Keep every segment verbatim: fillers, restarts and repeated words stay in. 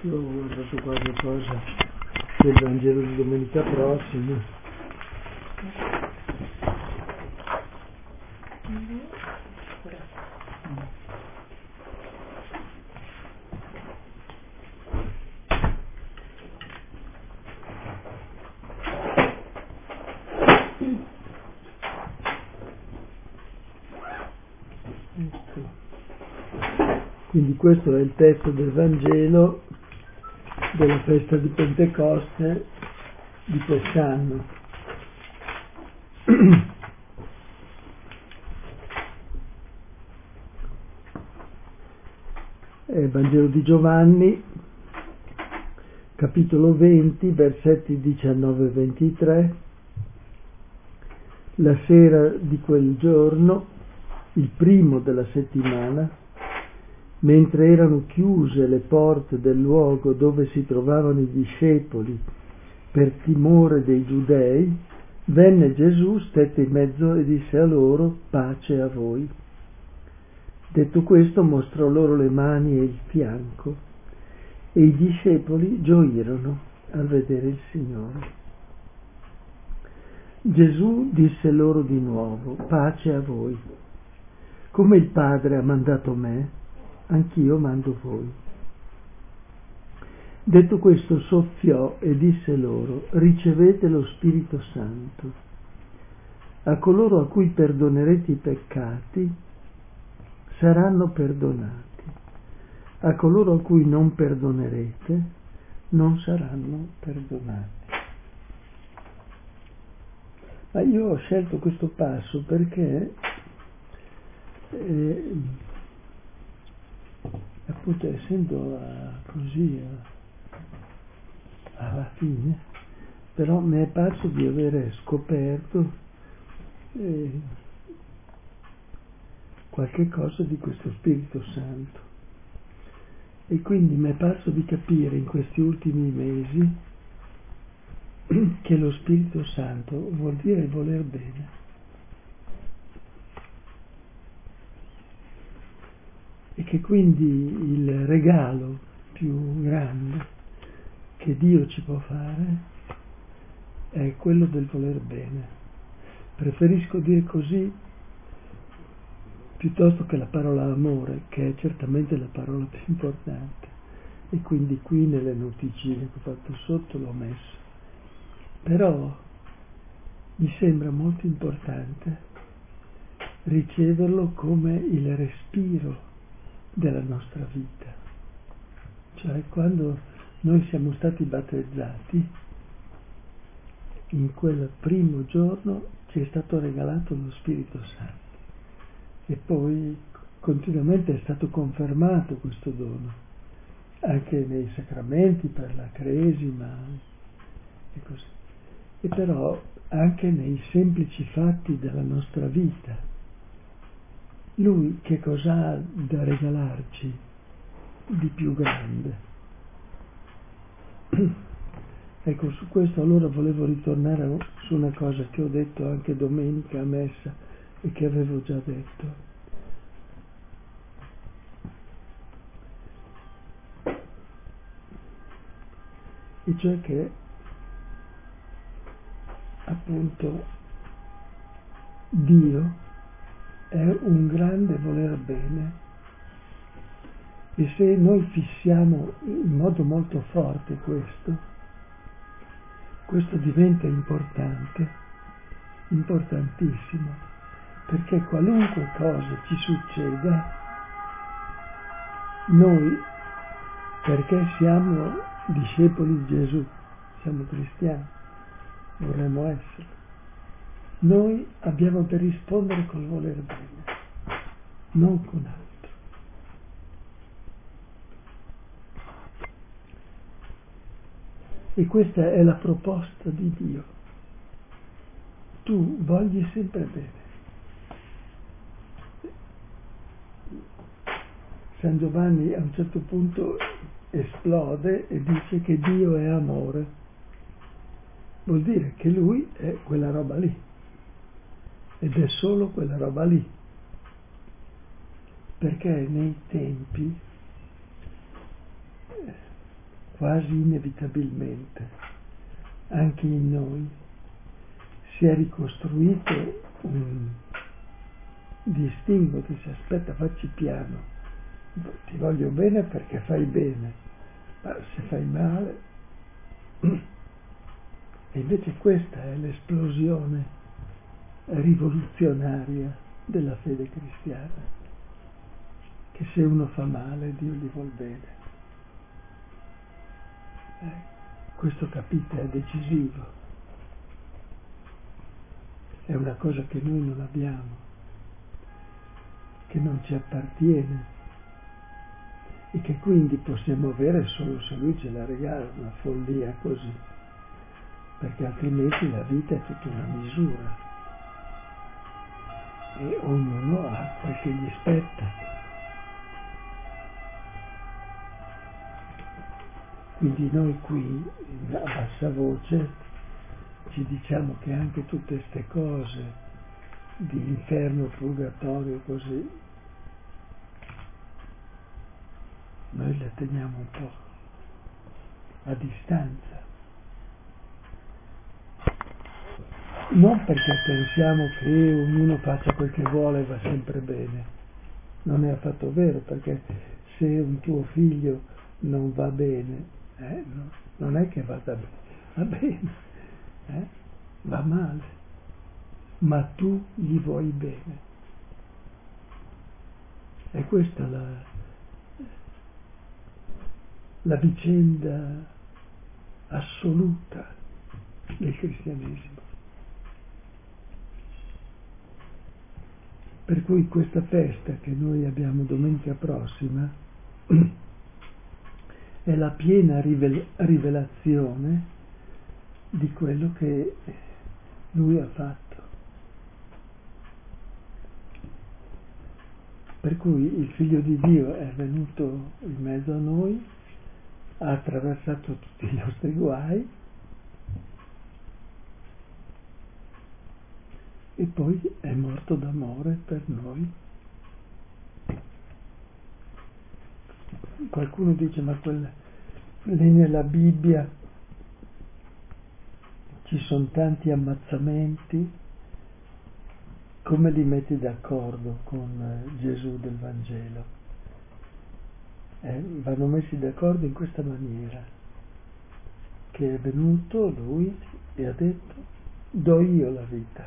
Io ho guardato qualche cosa del Vangelo di domenica prossima. Ecco. Quindi questo è il testo del Vangelo della festa di Pentecoste di quest'anno. È il Vangelo di Giovanni, capitolo venti, versetti diciannove e ventitré. La sera di quel giorno, il primo della settimana, mentre erano chiuse le porte del luogo dove si trovavano i discepoli per timore dei giudei, venne Gesù, stette in mezzo e disse a loro: pace a voi. Detto questo, mostrò loro le mani e il fianco, e i discepoli gioirono al vedere il Signore. Gesù disse loro di nuovo: pace a voi. Come il Padre ha mandato me, anch'io mando voi. Detto questo, soffiò e disse loro: ricevete lo Spirito Santo. A coloro a cui perdonerete i peccati saranno perdonati, a coloro a cui non perdonerete non saranno perdonati. Ma io ho scelto questo passo perché eh, appunto, essendo a, così a, alla fine, però mi è parso di avere scoperto eh, qualche cosa di questo Spirito Santo, e quindi mi è parso di capire in questi ultimi mesi che lo Spirito Santo vuol dire voler bene. E che quindi il regalo più grande che Dio ci può fare è quello del voler bene. Preferisco dire così piuttosto che la parola amore, che è certamente la parola più importante, e quindi qui nelle noticine che ho fatto sotto l'ho messo. Però mi sembra molto importante riceverlo come il respiro della nostra vita. Cioè, quando noi siamo stati battezzati, in quel primo giorno ci è stato regalato lo Spirito Santo, e poi continuamente è stato confermato questo dono, anche nei sacramenti per la cresima e così, e però anche nei semplici fatti della nostra vita. Lui che cosa ha da regalarci di più grande? Ecco, su questo allora volevo ritornare su una cosa che ho detto anche domenica a messa e che avevo già detto. E cioè che appunto Dio è un grande voler bene, e se noi fissiamo in modo molto forte questo, questo diventa importante, importantissimo, perché qualunque cosa ci succeda, noi, perché siamo discepoli di Gesù, siamo cristiani, vorremmo essere, noi abbiamo da rispondere col voler bene, non con altro. E questa è la proposta di Dio. Tu vogli sempre bene. San Giovanni a un certo punto esplode e dice che Dio è amore. Vuol dire che Lui è quella roba lì, ed è solo quella roba lì, perché nei tempi quasi inevitabilmente, anche in noi, si è ricostruito un distinguo, dice aspetta, facci piano, ti voglio bene perché fai bene, ma se fai male. E invece questa è l'esplosione rivoluzionaria della fede cristiana, che se uno fa male Dio gli vuol bene. Eh, questo capite è decisivo, è una cosa che noi non abbiamo, che non ci appartiene e che quindi possiamo avere solo se Lui ce la regala, una follia così, perché altrimenti la vita è tutta una misura e ognuno ha quel che gli spetta. Quindi noi qui a bassa voce ci diciamo che anche tutte queste cose di inferno, purgatorio, così, noi le teniamo un po' a distanza. Non perché pensiamo che ognuno faccia quel che vuole e va sempre bene, non è affatto vero, perché se un tuo figlio non va bene, eh, no, non è che vada bene, va bene, eh, va male, ma tu gli vuoi bene. E questa è la, la vicenda assoluta del cristianesimo. Per cui questa festa che noi abbiamo domenica prossima è la piena rivel- rivelazione di quello che Lui ha fatto. Per cui il Figlio di Dio è venuto in mezzo a noi, ha attraversato tutti i nostri guai e poi è morto d'amore per noi. Qualcuno dice, ma quella, lì nella Bibbia ci sono tanti ammazzamenti, come li metti d'accordo con Gesù del Vangelo? Eh, vanno messi d'accordo in questa maniera, che è venuto Lui e ha detto, do io la vita,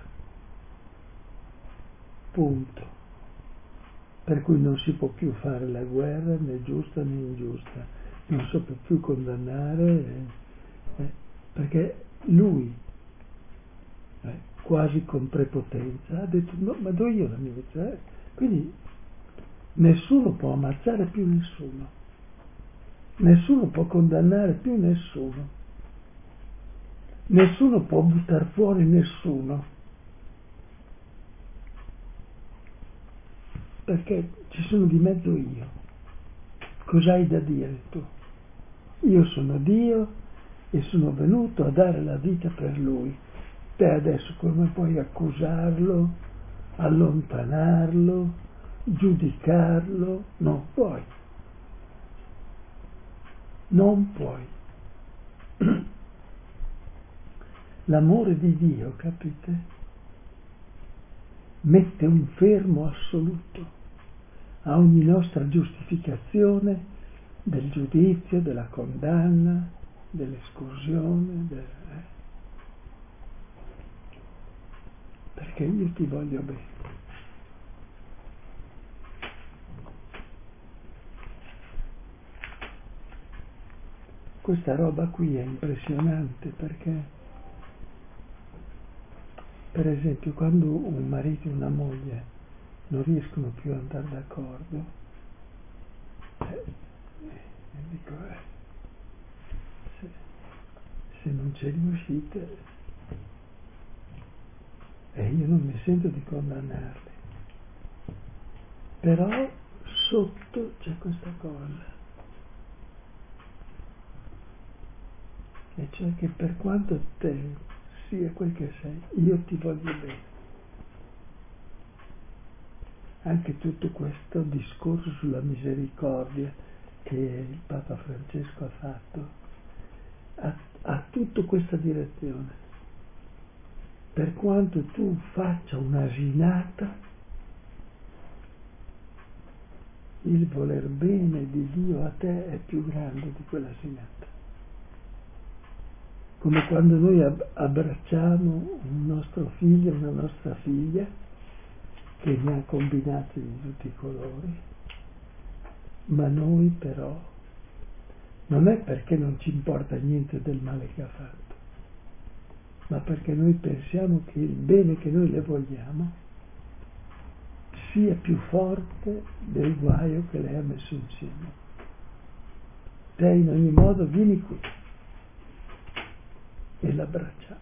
punto. Per cui non si può più fare la guerra, né giusta né ingiusta, non si può più condannare, eh, eh, perché Lui, eh, quasi con prepotenza, ha detto no, ma do io la mia vita. Eh. Quindi nessuno può ammazzare più nessuno, nessuno può condannare più nessuno, nessuno può buttare fuori nessuno, perché ci sono di mezzo io. Cos'hai da dire tu? Io sono Dio e sono venuto a dare la vita per Lui. Te adesso come puoi accusarlo, allontanarlo, giudicarlo? Non puoi. Non puoi. L'amore di Dio, capite? Mette un fermo assoluto a ogni nostra giustificazione del giudizio, della condanna, dell'esclusione, del, eh? perché io ti voglio bene. Questa roba qui è impressionante perché, per esempio, quando un marito e una moglie non riescono più ad andare d'accordo, eh, eh, dico, eh, se, se non ci riuscite, e eh, io non mi sento di condannarli, però sotto c'è questa cosa, e cioè che per quanto te sia quel che sei, io ti voglio bene. Anche tutto questo discorso sulla misericordia che il Papa Francesco ha fatto ha, ha tutta questa direzione. Per quanto tu faccia un'asinata, il voler bene di Dio a te è più grande di quell'asinata. Come quando noi abbracciamo un nostro figlio, una nostra figlia, che ne ha combinati di tutti i colori, ma noi però non è perché non ci importa niente del male che ha fatto, ma perché noi pensiamo che il bene che noi le vogliamo sia più forte del guaio che lei ha messo insieme. Te in ogni modo vieni qui e l'abbracciamo.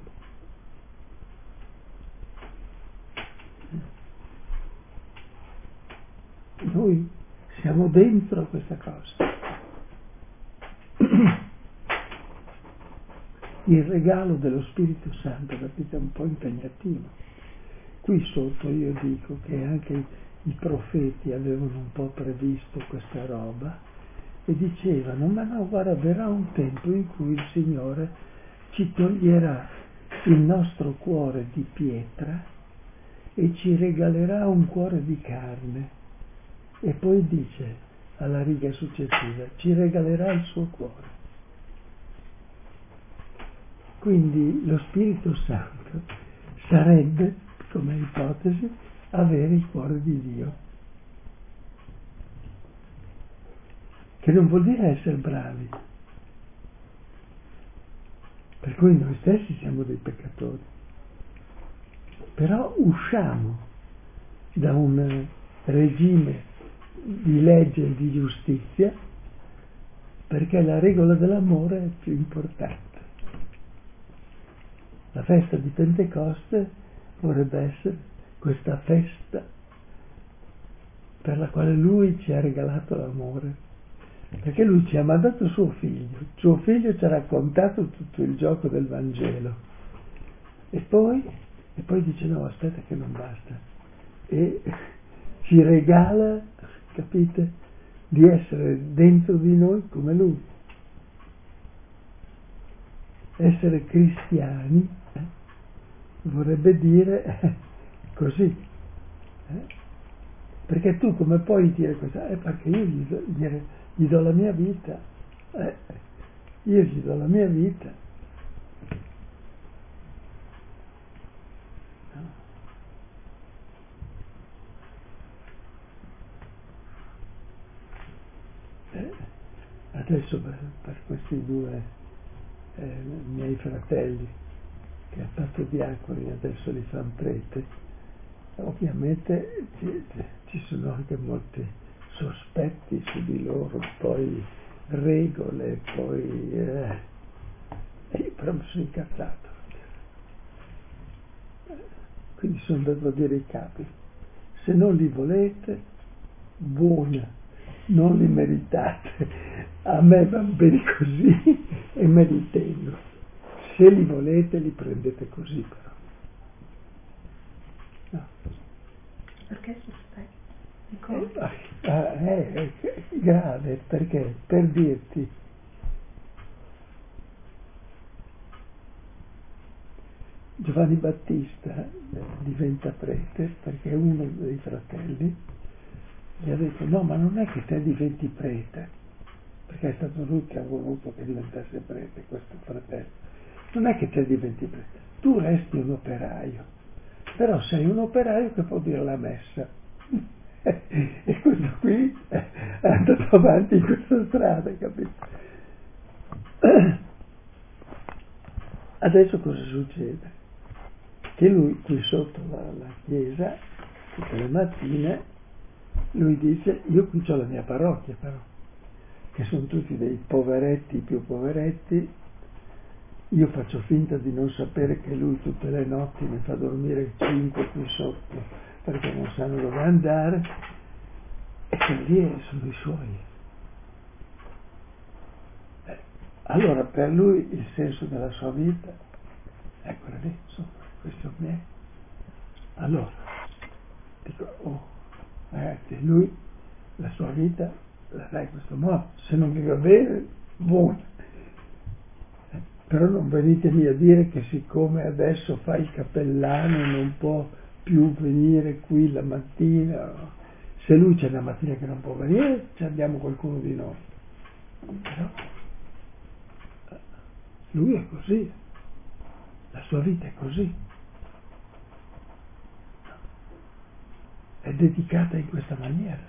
Noi siamo dentro a questa cosa. Il regalo dello Spirito Santo, capite, è un po' impegnativo. Qui sotto io dico che anche i profeti avevano un po' previsto questa roba e dicevano: ma no, guarda, verrà un tempo in cui il Signore ci toglierà il nostro cuore di pietra e ci regalerà un cuore di carne. E poi dice alla riga successiva: ci regalerà il suo cuore. Quindi lo Spirito Santo sarebbe, come ipotesi, avere il cuore di Dio, che non vuol dire essere bravi, per cui noi stessi siamo dei peccatori, però usciamo da un regime di legge e di giustizia perché la regola dell'amore è più importante. La festa di Pentecoste vorrebbe essere questa festa per la quale Lui ci ha regalato l'amore, perché Lui ci ha mandato suo figlio, suo figlio ci ha raccontato tutto il gioco del Vangelo e poi, e poi dice: no, aspetta che non basta, e ci regala, capite, di essere dentro di noi come Lui. Essere cristiani eh, vorrebbe dire eh, così, eh? Perché tu come puoi dire questo? Eh, perché io gli do, gli, gli do la mia vita, eh, io gli do la mia vita. No. Eh, adesso per, per questi due eh, miei fratelli che ha fatto diaconi, adesso li fanno prete, ovviamente ci, ci sono anche molti sospetti su di loro, poi regole, poi eh, e io però mi sono incazzato, quindi sono andato a dire ai capi: se non li volete, buona, non li meritate, a me va bene così e me li tengo. Se li volete, li prendete così, però. No. Perché sospetti? Eh, eh, è grave, perché per dirti, Giovanni Battista diventa prete perché uno dei fratelli gli ha detto: no, ma non è che te diventi prete, perché è stato lui che ha voluto che diventasse prete, questo fratello. Non è che te diventi prete, tu resti un operaio, però sei un operaio che può dire la messa. E questo qui è andato avanti in questa strada, capito? Adesso cosa succede? Che lui qui sotto la, la chiesa, tutte le mattine, lui dice: io qui ho la mia parrocchia, però, che sono tutti dei poveretti più poveretti. Io faccio finta di non sapere che lui tutte le notti mi fa dormire cinque qui sotto perché non sanno dove andare, e quelli sono i suoi. Eh, allora per lui il senso della sua vita è quello lì, insomma, questo è me. Allora dico: oh ragazzi, lui la sua vita la fa in questo modo, se non mi va bene, buona. Però non venitemi a dire che siccome adesso fa il cappellano non può più venire qui la mattina. Se lui c'è la mattina che non può venire, ci abbiamo qualcuno di noi. Però lui è così, la sua vita è così, è dedicata in questa maniera.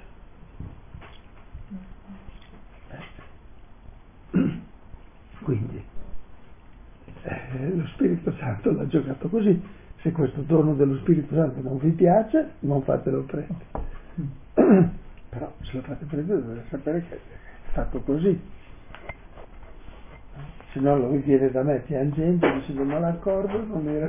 Quindi eh, lo Spirito Santo l'ha giocato così. Se questo dono dello Spirito Santo non vi piace, non fatelo prendere. Però se lo fate prendere dovete sapere che è fatto così. Se no lo viene da me piangendo dicendo ma l'accordo non era.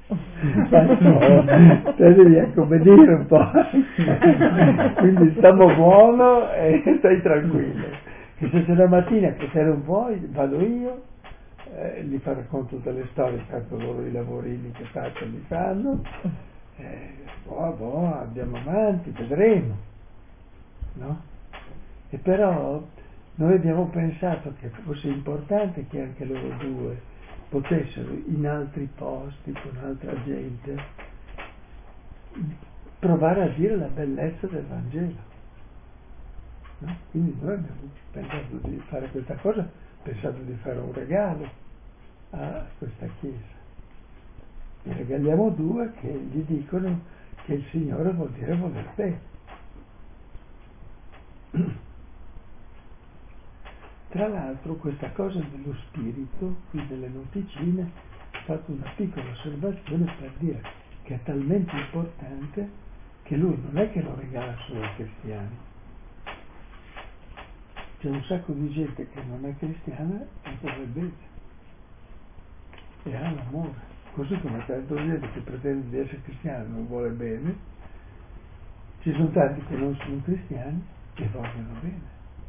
No, te devi accommodare un po'. Quindi stiamo buono e stai tranquillo. Che se c'è la mattina che te non vuoi, vado io, eh, gli farò conto delle storie, tanto loro i lavorini che faccio li fanno, eh, boh, boh, andiamo avanti, vedremo, no? E però noi abbiamo pensato che fosse importante che anche loro due potessero in altri posti, con altra gente, provare a dire la bellezza del Vangelo. No? Quindi noi abbiamo pensato di fare questa cosa, pensato di fare un regalo a questa chiesa. Ne regaliamo due che gli dicono che il Signore vuol dire voler bene. Tra l'altro questa cosa dello spirito, qui delle noticine, ho fatto una piccola osservazione per dire che è talmente importante che lui non è che lo regala solo ai cristiani. C'è un sacco di gente che non è cristiana e vuole bene e ha l'amore, così come tanto gente che pretende di essere cristiano e non vuole bene. Ci sono tanti che non sono cristiani e vogliono bene.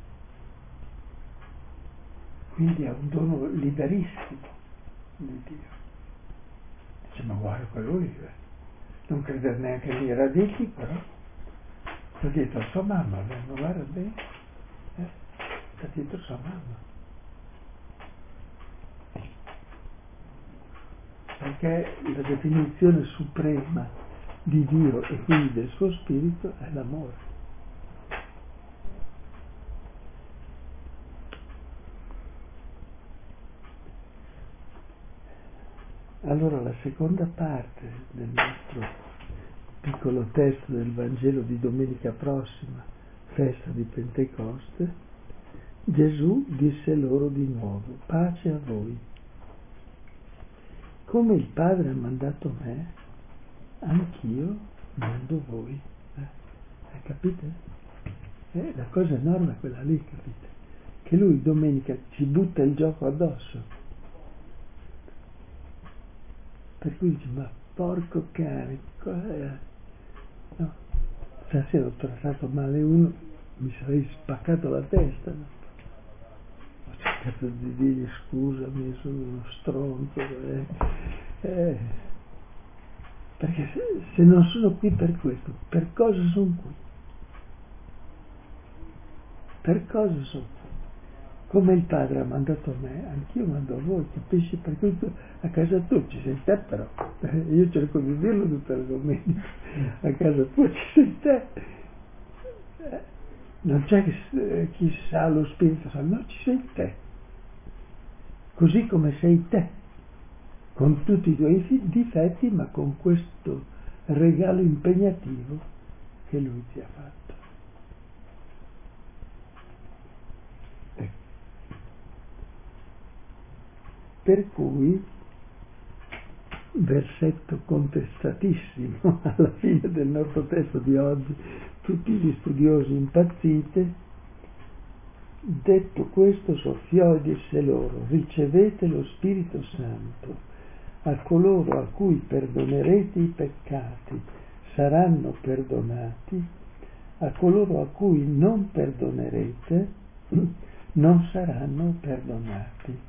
Quindi è un dono liberissimo di Dio. Dice ma guarda quello lì, non credere neanche nei radici, però sta dietro a sua mamma, non guarda bene, eh? sta dietro a sua mamma. Perché la definizione suprema di Dio e quindi del suo spirito è l'amore. Allora la seconda parte del nostro piccolo testo del Vangelo di domenica prossima, festa di Pentecoste, Gesù disse loro di nuovo: pace a voi. Come il Padre ha mandato me, anch'io mando voi. Eh, capite? Eh, la cosa enorme è quella lì, capite? Che lui domenica ci butta il gioco addosso. Per cui dice, ma porco cane, no, stasera ho trattato male uno, mi sarei spaccato la testa, no? Ho cercato di dirgli scusami, sono uno stronzo, eh. Eh. Perché se, se non sono qui per questo, per cosa sono qui? Per cosa sono qui? Come il Padre ha mandato me, anch'io mando a voi, capisci? Per cui tu, a casa tua ci sei te però, io cerco di dirlo tutte le domeniche, a casa tua ci sei te, non c'è che, chi sa lo Spirito Santo, no, ci sei te, così come sei te, con tutti i tuoi difetti, ma con questo regalo impegnativo che Lui ti ha fatto. Per cui, versetto contestatissimo alla fine del nostro testo di oggi, tutti gli studiosi impazzite, detto questo soffiò e disse loro: ricevete lo Spirito Santo, a coloro a cui perdonerete i peccati saranno perdonati, a coloro a cui non perdonerete non saranno perdonati.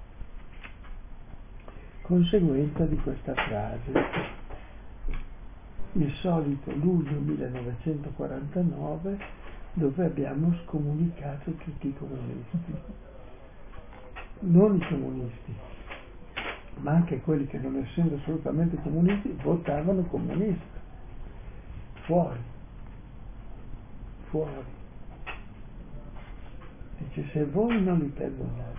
Conseguenza di questa frase, il solito luglio millenovecentoquarantanove, dove abbiamo scomunicato tutti i comunisti, non i comunisti, ma anche quelli che non essendo assolutamente comunisti votavano comunista. Fuori. Fuori. Dice, se voi non li perdonate,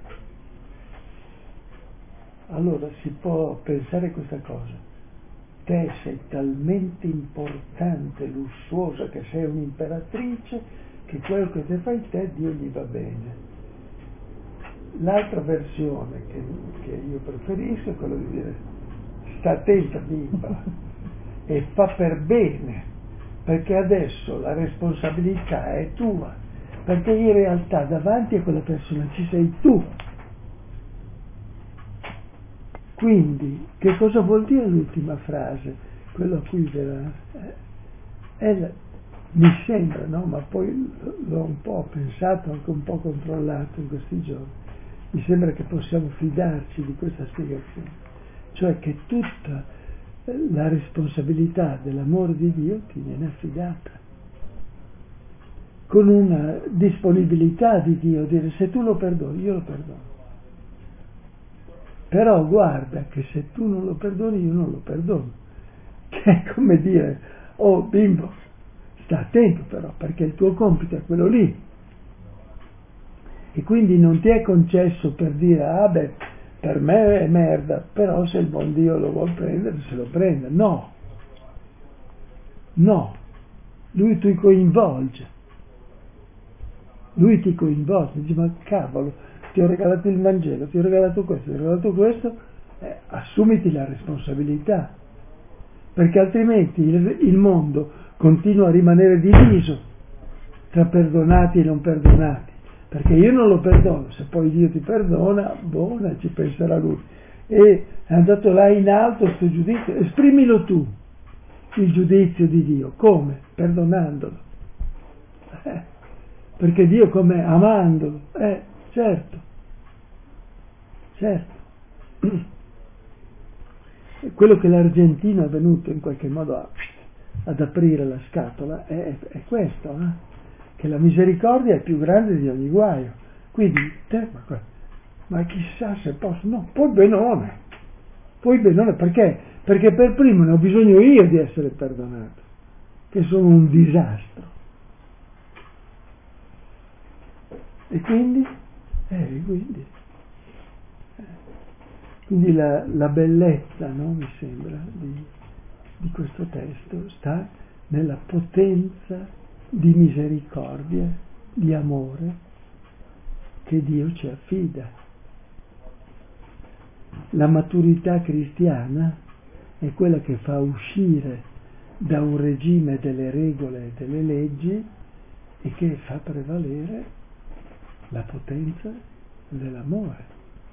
allora si può pensare questa cosa. Te sei talmente importante, lussuosa, che sei un'imperatrice, che quello che te fai te, Dio gli va bene. L'altra versione che, che io preferisco è quella di dire, sta attenta bimba, e fa per bene, perché adesso la responsabilità è tua, perché in realtà davanti a quella persona ci sei tu. Quindi, che cosa vuol dire l'ultima frase? Quello a cui verrà... Eh, la, mi sembra, no? Ma poi l'ho un po' pensato, anche un po' controllato in questi giorni. Mi sembra che possiamo fidarci di questa spiegazione. Cioè che tutta la responsabilità dell'amore di Dio ti viene affidata. Con una disponibilità di Dio, dire se tu lo perdoni, io lo perdono. Però guarda che se tu non lo perdoni, io non lo perdono. Che è come dire, oh bimbo, sta attento però, perché il tuo compito è quello lì. E quindi non ti è concesso per dire, ah beh, per me è merda, però se il buon Dio lo vuol prendere, se lo prende. No. No. Lui ti coinvolge. Lui ti coinvolge. Dice, ma cavolo, ti ho regalato il Vangelo, ti ho regalato questo, ti ho regalato questo, eh, assumiti la responsabilità, perché altrimenti il, il mondo continua a rimanere diviso tra perdonati e non perdonati, perché io non lo perdono, se poi Dio ti perdona, buona, ci penserà lui, e è andato là in alto sto giudizio, esprimilo tu, il giudizio di Dio, come? Perdonandolo, eh, perché Dio com'è? Amandolo, eh, certo, certo. Quello che l'argentino è venuto in qualche modo a, ad aprire la scatola è, è questo, eh? Che la misericordia è più grande di ogni guaio. Quindi, te, ma, ma chissà se posso, no, poi benone, poi benone, perché? Perché per primo ne ho bisogno io di essere perdonato, che sono un disastro. E quindi, eh, quindi, eh, quindi la, la bellezza, no, mi sembra, di, di questo testo sta nella potenza di misericordia, di amore che Dio ci affida. La maturità cristiana è quella che fa uscire da un regime delle regole e delle leggi e che fa prevalere la potenza dell'amore.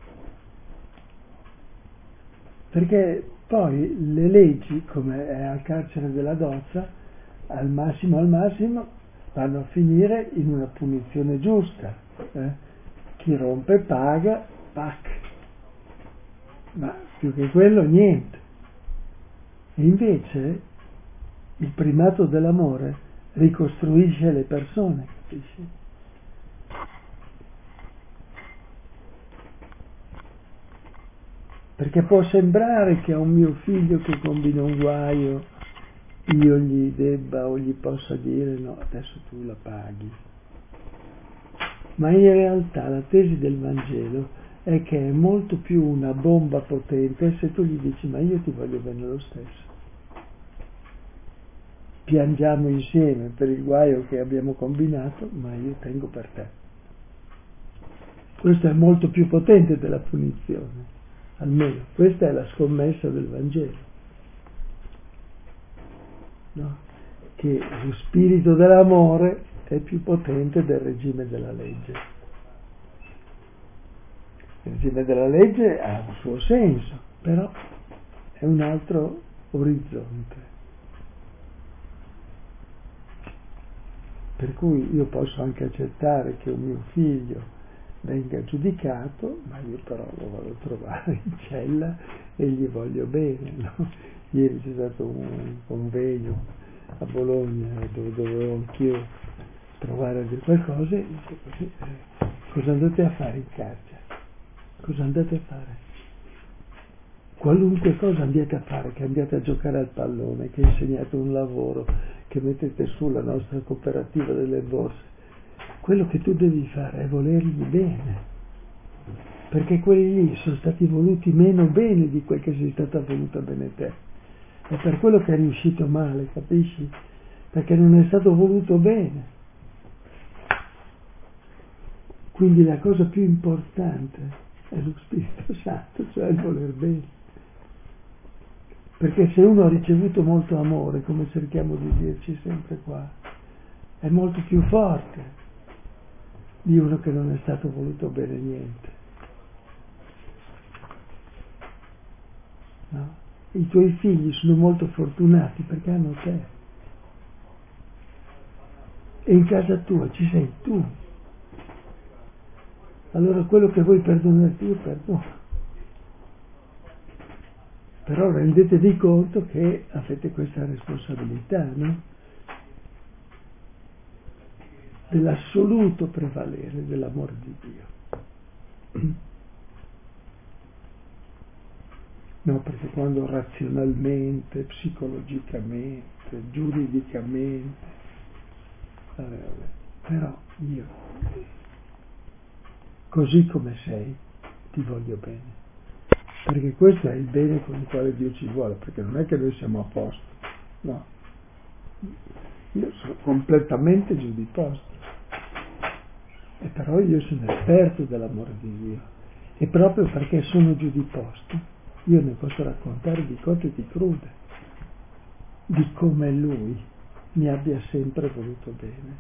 Perché poi le leggi, come è al carcere della Dozza, al massimo al massimo vanno a finire in una punizione giusta. Eh? Chi rompe paga, pac. Ma più che quello niente. E invece il primato dell'amore ricostruisce le persone, capisci? Perché può sembrare che a un mio figlio che combina un guaio io gli debba o gli possa dire no, adesso tu la paghi. Ma in realtà la tesi del Vangelo è che è molto più una bomba potente se tu gli dici ma io ti voglio bene lo stesso. Piangiamo insieme per il guaio che abbiamo combinato, ma io tengo per te. Questo è molto più potente della punizione. Almeno questa è la scommessa del Vangelo, no? Che lo spirito dell'amore è più potente del regime della legge. Il regime della legge ha un suo senso, però è un altro orizzonte. Per cui io posso anche accettare che un mio figlio venga giudicato, ma io però lo vado a trovare in cella e gli voglio bene, no? Ieri c'è stato un convegno a Bologna dove dovevo anch'io provare a dire qualcosa e dice così, eh, cosa andate a fare in carcere? Cosa andate a fare? qualunque cosa andiate a fare, che andiate a giocare al pallone, che insegnate un lavoro, che mettete su la nostra cooperativa delle borse, quello che tu devi fare è volergli bene, perché quelli lì sono stati voluti meno bene di quel che sei stata voluta bene te. È per quello che è riuscito male, capisci? Perché non è stato voluto bene. Quindi la cosa più importante è lo Spirito Santo, cioè il voler bene. Perché se uno ha ricevuto molto amore, come cerchiamo di dirci sempre qua, è molto più forte di uno che non è stato voluto bene niente. No? I tuoi figli sono molto fortunati perché hanno te. E in casa tua ci sei tu. Allora quello che vuoi perdonarti, io perdono. Però rendetevi conto che avete questa responsabilità, no? Dell'assoluto prevalere dell'amore di Dio. No, perché quando razionalmente, psicologicamente, giuridicamente, vabbè, vabbè, però io, così come sei, ti voglio bene. Perché questo è il bene con il quale Dio ci vuole, perché non è che noi siamo a posto, no. Io sono completamente giù di posto, e però io sono esperto dell'amore di Dio, e proprio perché sono giù di posto, io ne posso raccontare di cose di crude, di come Lui mi abbia sempre voluto bene.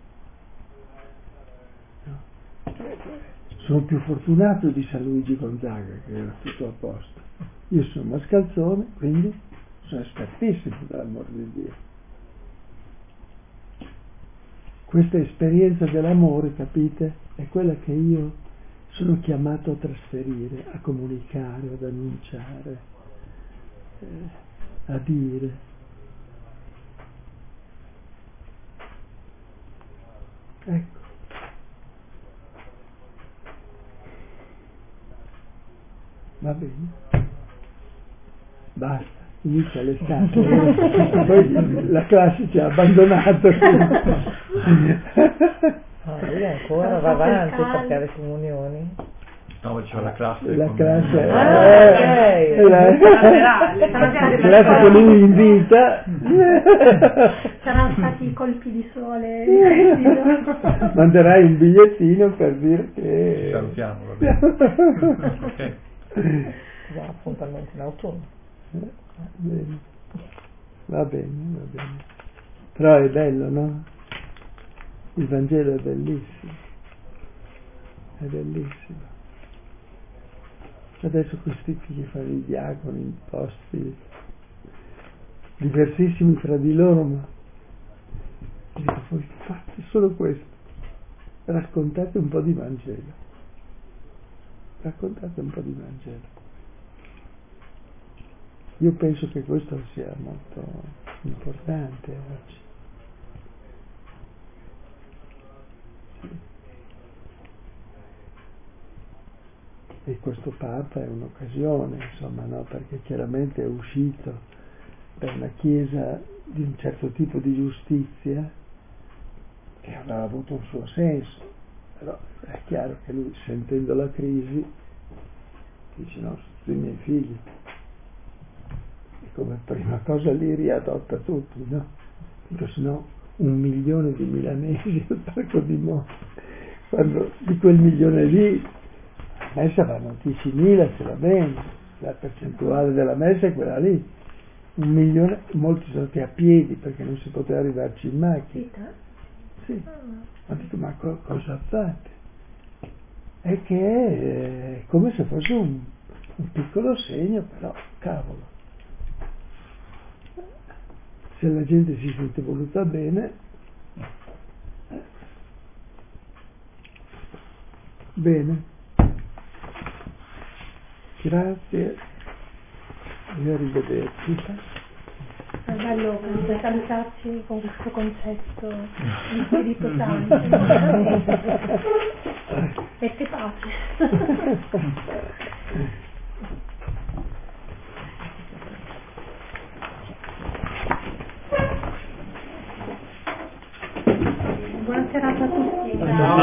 No. Sono più fortunato di San Luigi Gonzaga, che era tutto a posto. Io sono mascalzone, quindi sono espertissimo dell'amore di Dio. Questa esperienza dell'amore, capite, è quella che io sono chiamato a trasferire, a comunicare, ad annunciare, eh, a dire. Ecco. Va bene? Basta, inizia l'estate. Poi la classe ci ha abbandonato. Ah, lui ancora va avanti perché ha le comunioni. No, c'è la classe. La classe, Ah, eh, ok. la, la classe che lui invita. Saranno stati i colpi di sole. Manderai un bigliettino per dire che Salutiamo, va bene. Ok. Già appuntamento in autunno. Eh, bene. Va bene, va bene. Però è bello, no? Il Vangelo è bellissimo. È bellissimo. Adesso questi figli fanno i diaconi in posti diversissimi fra di loro, ma dico, voi fate solo questo, raccontate un po' di Vangelo, raccontate un po' di Vangelo. Io penso che questo sia molto importante oggi. Sì. E questo Papa è un'occasione, insomma, no? Perché chiaramente è uscito da una chiesa di un certo tipo di giustizia che aveva avuto un suo senso, però è chiaro che lui, sentendo la crisi, dice no, sono i miei figli, e come prima cosa li riadotta tutti, no? Dico, se no un milione di milanesi al Parco di Monte, quando di quel milione lì la messa vanno diecimila, ce va bene, la percentuale della messa è quella lì, un milione, molti sono stati a piedi perché non si poteva arrivarci in macchina. Sì, ma dico, ma co- cosa fate? È che è come se fosse un, un piccolo segno, però cavolo, se la gente si sente voluta bene, bene. Grazie e arrivederci. È bello comunque salutarci con questo concetto di Spirito Santo. E te pace. serata a tutti. Ciao.